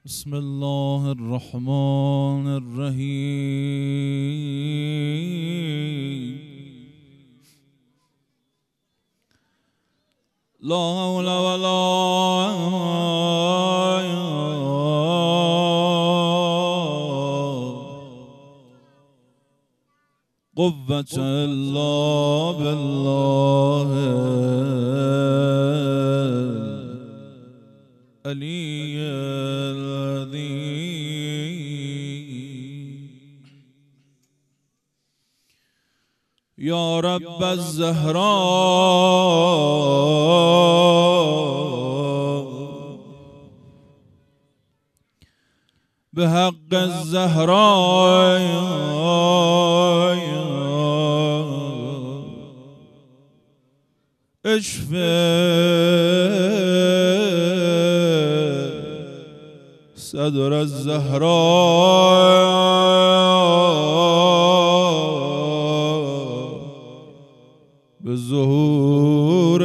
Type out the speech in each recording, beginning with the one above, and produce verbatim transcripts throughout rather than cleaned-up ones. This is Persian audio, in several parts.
بسم الله الرحمن الرحیم. لا حول ولا قوة إلا بالله العلي العظيم. يا رب الزهراء بحق الزهراء اشفي صدر الزهراء بالظهور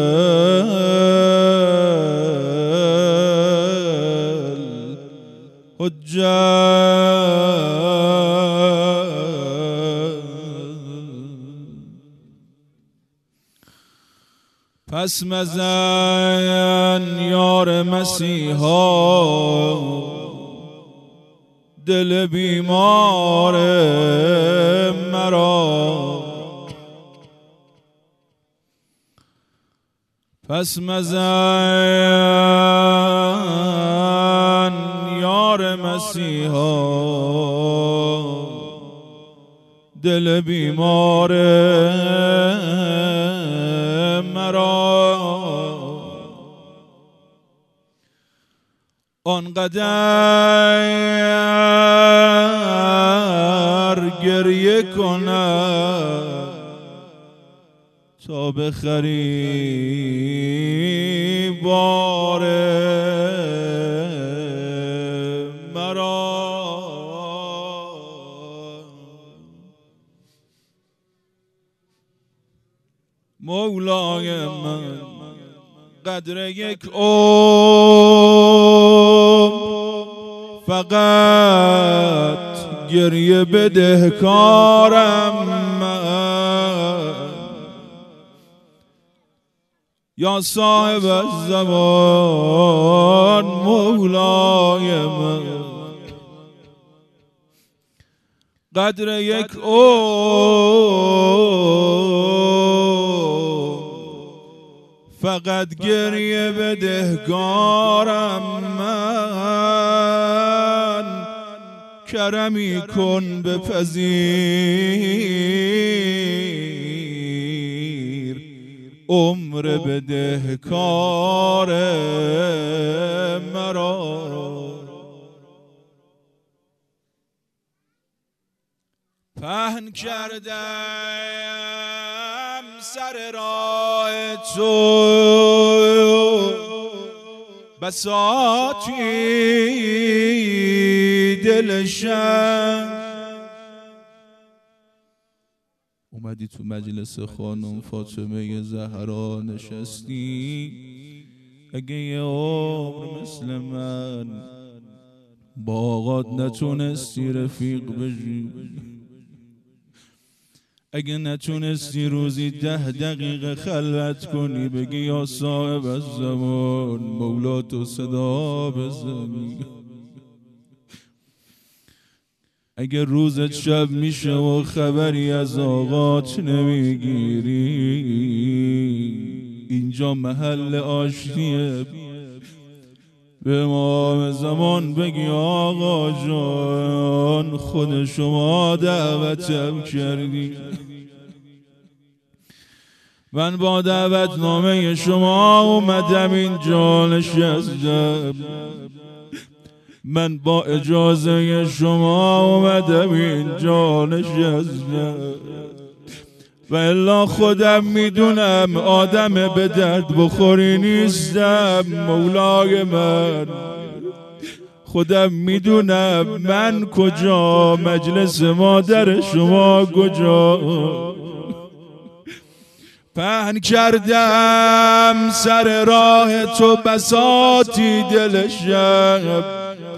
الحجة. پس مزن یار مسیحا دل بیمار مرا، پس مزن یار مسیحا دل بیمار مرا. آنقدر گریه کنم تا بخری بار مرا. مولای من قدر یک عمر فقط گریه بدهکارم من. یا صاحب الزمان مولای من قدر یک عمر فقط گریه بدهکارم من. کرمی کن بپذیر عمر بدهکار مرا. پهن کردم سر راه تو بساطی دلشم. اومدی تو مجلس خانم فاطمه زهرا نشستی، اگه یه عمر مثل من با آقات نتونستی رفیق بشی، اگه نتونستی روزی ده دقیقه خلوت کنی بگی یا صاحب الزمان مولا تو صدا بزنی، اگه روزت شب میشه و خبری از آقات نمیگیری، اینجا محل آشتیه، به امام زمان بگی آقا جان خود شما دعوتم کردی، من با دعوتنامه شما اومدم اینجا نشستم، من با اجازه شما اومدم اینجا نشستم، و الا خودم میدونم آدم به درد بخوری نیستم مولای من، خودم میدونم من کجا، مجلس مادر شما کجا. پهن کردم سر راه تو بساطی دل شب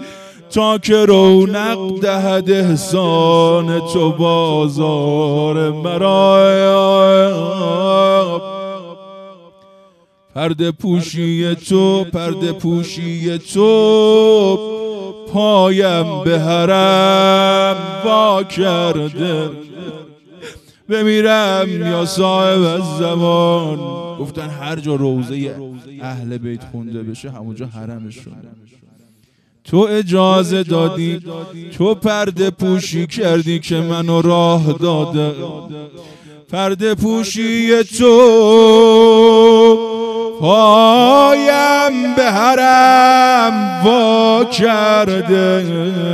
تا که رونق دهد احسان تو بازار مرا. پرده پوشی تو، پرده پوشی تو، پایم به حرم وا کرده. بمیرم یا صاحب الزمان. گفتن هر جا روضه اهل بیت خونده بشه همونجا حرمشون. تو اجازه دادی، تو پرده پوشی کردی که منو راه داده. پرده پوشی تو پایم به حرم وا کرده.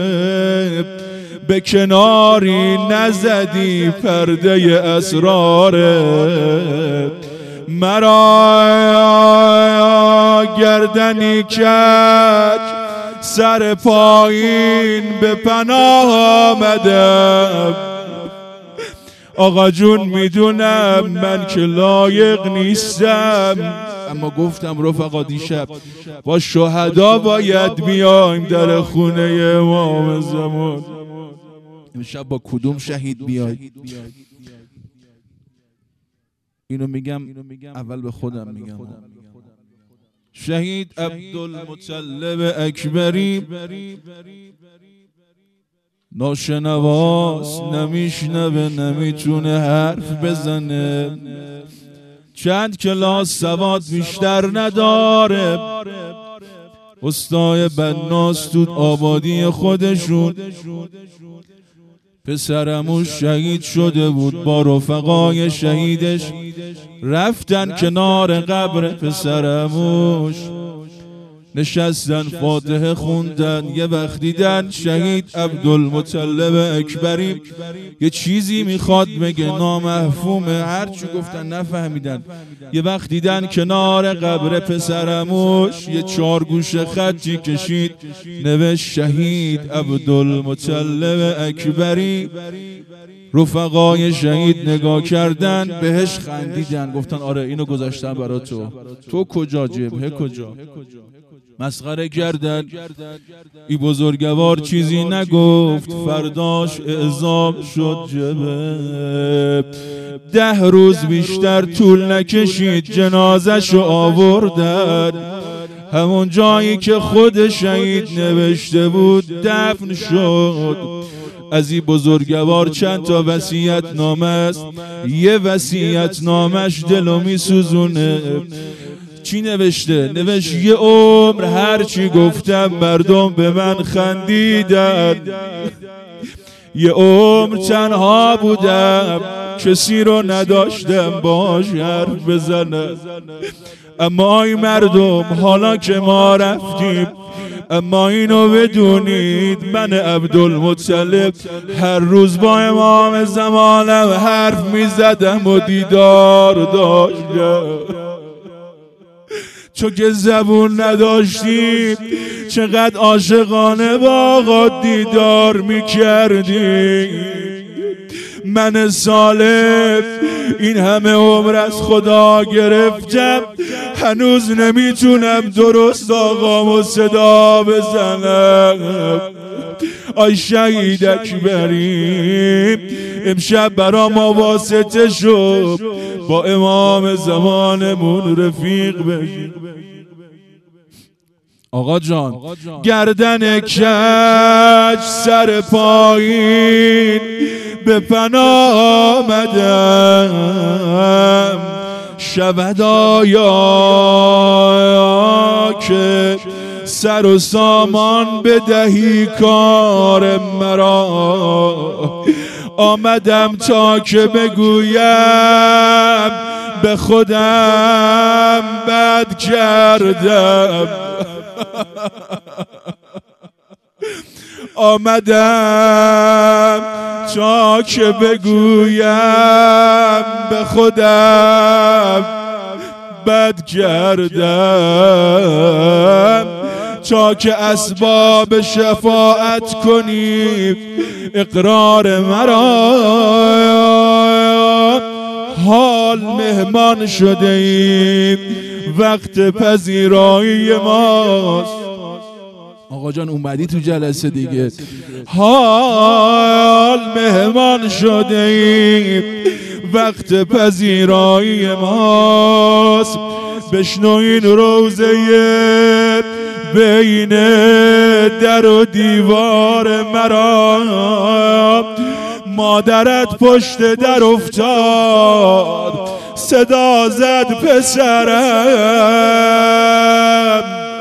به کناری نزدی پرده اسرار مرا. گردنی کج سر پایین به پناه آمدم. آقا جون میدونم من که لایق نیستم، اما گفتم رفقا دیشب با شهدا باید بیایم در خونه امام زمان. امشب با کدوم شهید بیای؟ اینو میگم اول به خودم میگم. شهید عبدالمطلب اکبری ناشنواست، نمیشنوه، نمیتونه حرف بزنه، چند کلاس سواد بیشتر نداره. استای بناس تو آبادی خودشون پسرموش شهید شده بود، با رفقای شهیدش رفتن کنار قبر پسرموش، نشستن فاتحه خوندن. یه وقت دیدن شهید عبدالمطلب اکبری یه چیزی میخواد بگه، نامفهومه، هرچی گفتن نفهمیدن. یه وقت دیدن کنار قبر پسرموش یه چهار گوشه خطی کشید، نوشت شهید عبدالمطلب اکبری. رفقای شهید نگاه کردن بهش خندیدن، گفتن آره اینو گذاشتن برا تو. تو کجا؟ جبهه کجا؟ مسخره کردن. ای بزرگوار چیزی نگفت، فرداش اعزام شد جبهه. ده روز بیشتر طول نکشید جنازه‌شو آوردن، همون جایی که خود شهید نوشته بود دفن شد. از این بزرگوار چند تا وصیت نامه است، یه وصیت نامش دلو می سوزونه. چی نوشته؟ نوشت یه عمر هر چی گفتم مردم به من خندیدن، یه عمر تنها بودم کسی رو نداشتم باش حرف بزنم. اما ای مردم حالا که ما رفتیم، اما اینو بدونید من عبدالمطلب هر روز با امام زمانم حرف میزدم و دیدار داشتم. چون که زبون نداشتیم چقدر عاشقانه با آقا دیدار میکردیم. من سالم این همه عمر از خدا گرفتم، هنوز نمیتونم درست آقامو صدا بزنم. آی شهید اکبری امشب برا ما واسطه شو، با امام زمانمون رفیق بشی. آقا جان گردن کج سر پایین به پناه آمدم. شود آیا که سر و سامان بدهی کار مرا. آمدم تا که بگویم به خودم بد کردم. آمدم تا که بگویم به خودم بد کردم، تا که اسباب شفاعت کنی اقرار مرا. حال مهمان شده ایم، وقت پذیرایی ماست. آقا جان اومدی تو جلسه دیگه. حال مهمان شده ایم، وقت پذیرایی ماست، بشنوین روزه بین در و دیوار مرا. مادرت پشت در افتاد، صدا زد پسرم.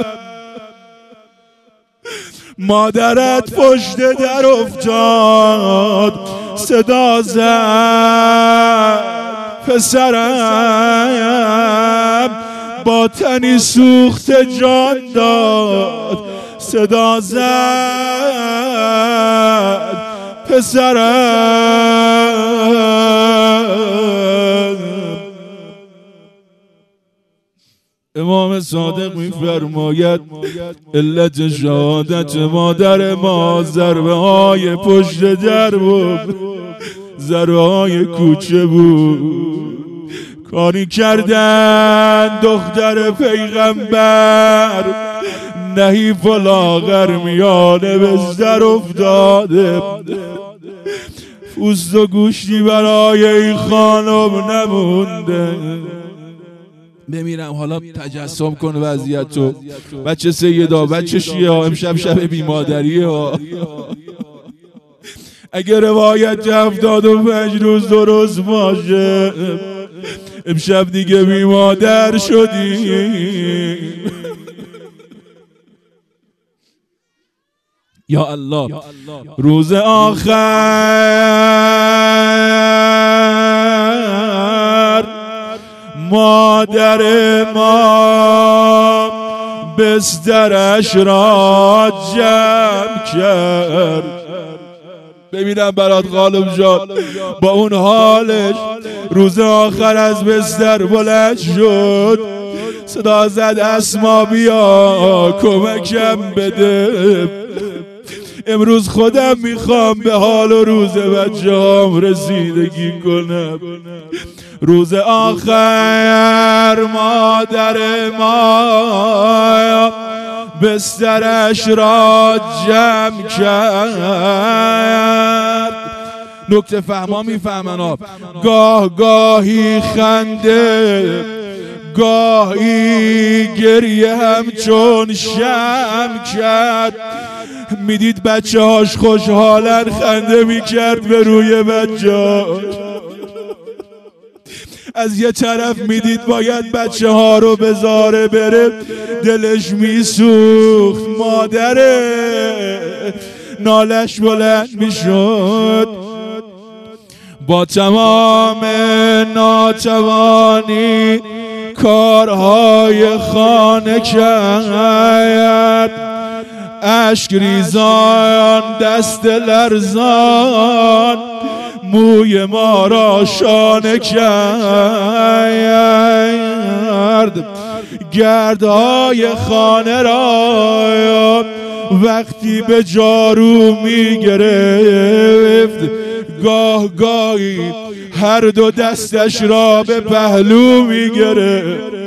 مادرت پشت در افتاد، صدا زد پسرم. با تنی سوخت جان داد، صدا زد پسرم. امام صادق می‌فرماید علت شهادت مادر ما ضربه های پشت در بود، ضربه های کوچه بود. کاری کردن دختر پیغمبر، نحیف و لاغر میانه بستر افتاده، پوست و گوشتی برای این خانم نمونده. بمیرم حالا تجسم کن وضعیتو. بچه سیدا، بچه شیعه، امشب شب بیمادریه ها. اگه روایت هفتاد و پنج روز درست باشه، امشب دیگه بیمادر شدی. یا الله، روز آخر مادر ما بسترش را جمع کرد. ببینم برات خانم جان، با اون حالش روز آخر از بستر بلند شد، صدا زد اسما بیا کمکم بده، امروز خودم میخوام به حال و روز بچه هام رسیدگی کنم. روز آخر مادر ما بسترش را جمع کرد. نکته فهما میفهمن ها. گاه گاهی خنده، گاهی گریه همچون شمع کرد. میدید بچه هاش خوشحالن، خنده میکرد به روی بچه هاش. از یه طرف میدید باید بچه ها رو بذاره بره، دلش میسوخت. مادره نالش بلند میشد، با تمام ناتوانی کارهای خانه کرد. اشک ریزان، دست لرزان، موی ما را شانه کرد. گردهای خانه را وقتی به جارو می گرفت، گاه گاهی هر دو دستش را به پهلو می گرفت.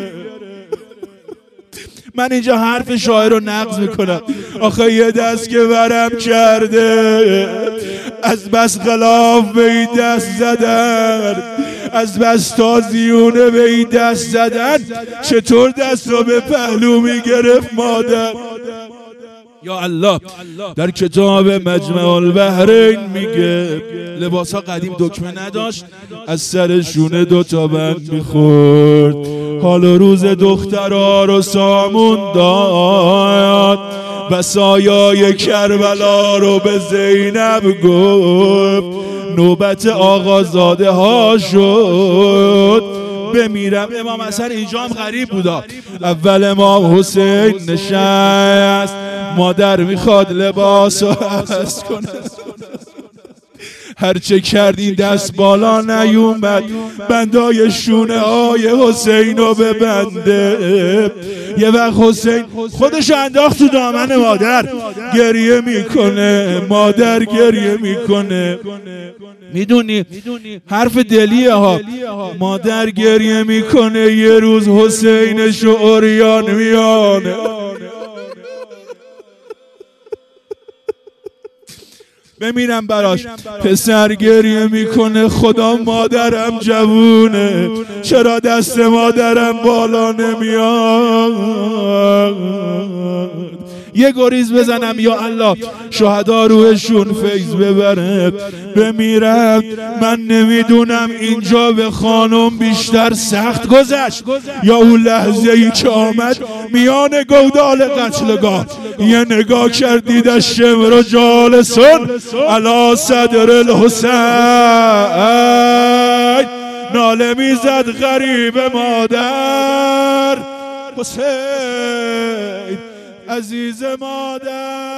من اینجا حرف شاعر رو نقض میکنم. آخه یه دست که ورم کرده، از بس غلاف به این دست زدن، از بس تازیونه به این دست زدن، چطور دست رو به پهلو میگرفت مادر؟ یا الله، در کتاب مجمع البحرین میگه لباس ها قدیم دکمه نداشت، از سر شونه دوتا بند میخورد. حال روز دخترها رو سامون داد، بسایای کربلا رو به زینب گفت. نوبت آقازاده ها شد. بمیرم امام حسن اینجا هم غریب بودا. اول امام حسین نشست، مادر میخواد لباس رو عوض کنه، هرچه کردی دست بالا نیومد بندای شونه های حسین رو ببنده. یه وقت حسین خودش انداخت تو دامن مادر، گریه میکنه، مادر گریه میکنه. میدونی حرف دلیه ها. مادر گریه میکنه، یه روز حسینش و عریان میانه. بمیرم براش. پسر گریه میکنه خدا مادرم جوونه، چرا دست مادرم بالا نمیاد؟ یه گریز بزنم یا الله شهدا روحشون فیض ببره. بمیرم من نمیدونم اینجا به خانم بیشتر سخت گذشت یا اون لحظه ای که آمد میان گودال قتلگاه یه نگاه کردید از شمر جالسون علا صدر الحسین ناله میزد غریب مادر حسین عزیز مادر.